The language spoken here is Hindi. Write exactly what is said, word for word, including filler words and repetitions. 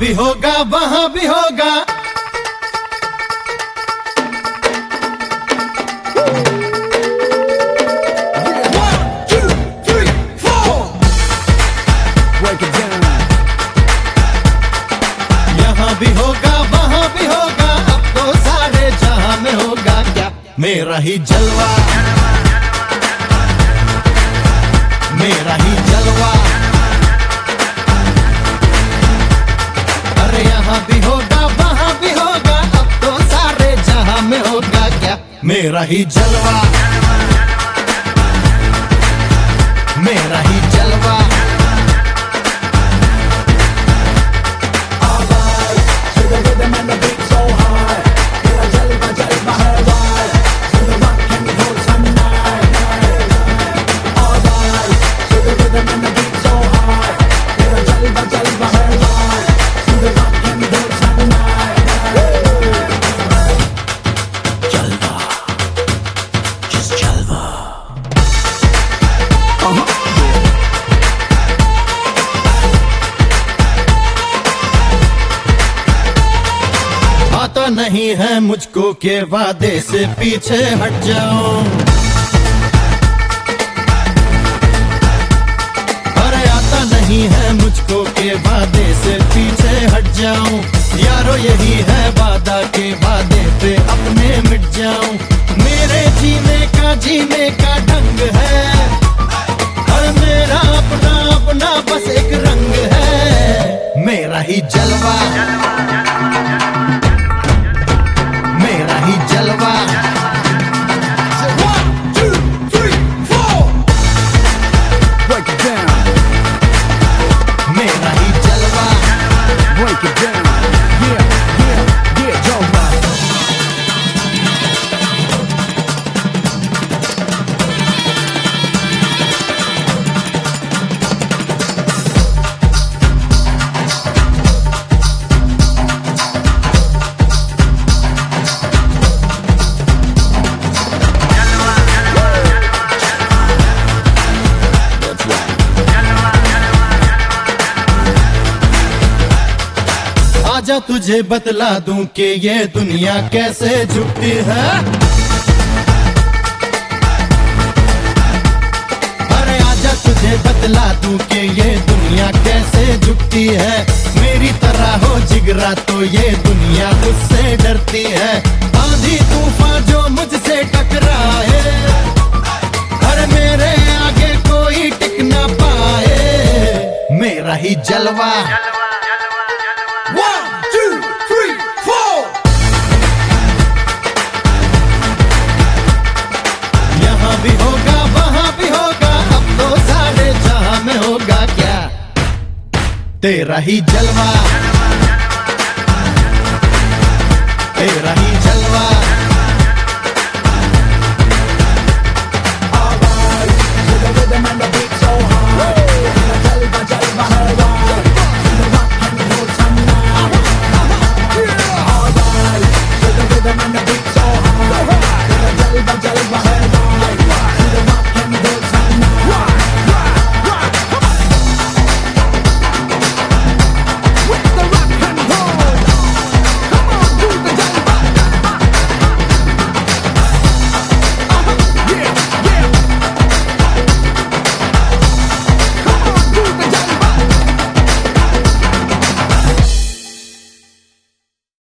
भी होगा वहां भी होगा। यहाँ भी होगा वहां भी होगा, अब तो सारे जहां में होगा क्या मेरा ही जलवा, मेरा ही जलवा। अरे यहाँ भी होगा वहां भी होगा, अब तो सारे जहां में होगा क्या मेरा ही जलवा, मेरा ही जलवा। आता नहीं है मुझको के वादे से पीछे हट जाऊं, अरे आता नहीं है मुझको के वादे से पीछे हट जाऊं। यारो यही है वादा के वादे पे अपने मिट जाऊं, मेरे जीने का जीने का ढंग है, और मेरा अपना अपना बस एक रंग है मेरा ही जलवा, मेरा ही जलवा। One, two, three, four. Break it down. मेरा ही जलवा। Break it down. Yeah, yeah, yeah, जलवा। आजा तुझे बतला दूं कि ये दुनिया कैसे झुकती है, अरे आजा तुझे बतला दूं कि ये दुनिया कैसे झुकती है। मेरी तरह हो जिगरा तो ये दुनिया मुझसे डरती है, आंधी तूफान जो मुझसे टकराए, अरे मेरे आगे कोई टिक ना पाए मेरा ही जलवा। One, two, three, four. यहाँ भी होगा वहां भी होगा, अब तो सारे जहां में होगा क्या तेरा ही जलवा।